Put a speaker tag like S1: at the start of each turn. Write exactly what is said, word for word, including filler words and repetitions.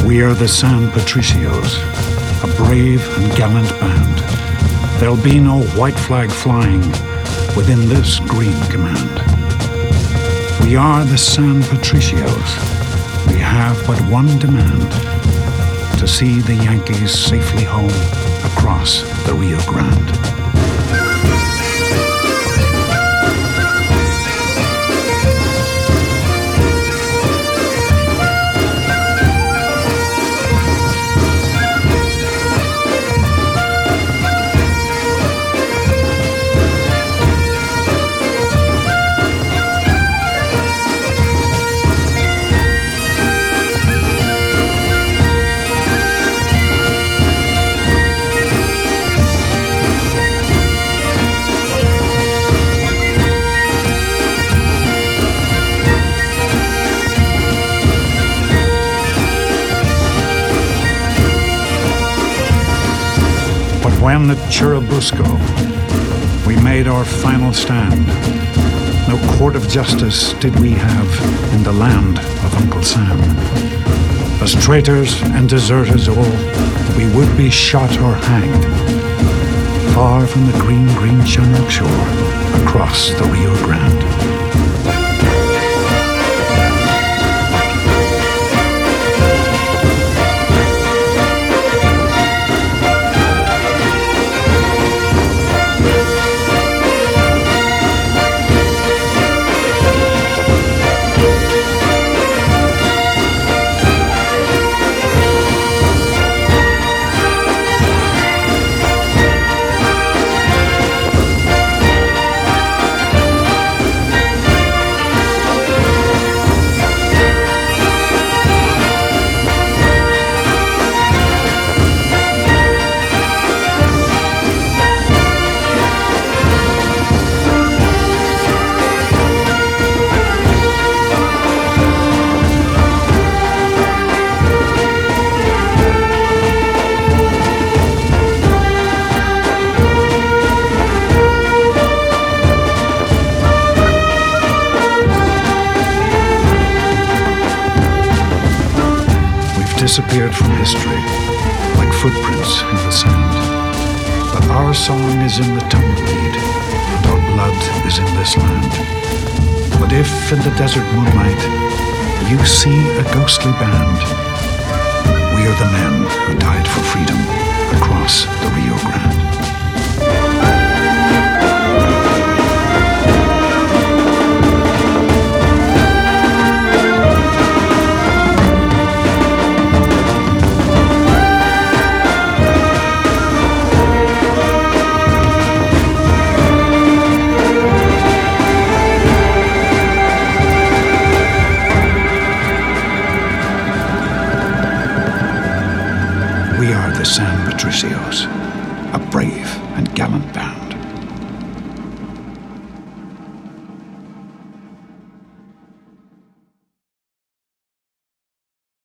S1: We are the San Patricios, a brave and gallant band. There'll be no white flag flying within this green command. We are the San Patricios. We have but one demand: to see the Yankees safely home across the Rio Grande. When at Churubusco we made our final stand, no court of justice did we have in the land of Uncle Sam. As traitors and deserters all, we would be shot or hanged, far from the green, green Shamrock shore, across the Rio Grande. Disappeared from history like footprints in the sand. But our song is in the tumbleweed, and our blood is in this land. But if in the desert moonlight you see a ghostly band, we are the men who died for freedom across the Rio Grande. We are the San Patricios.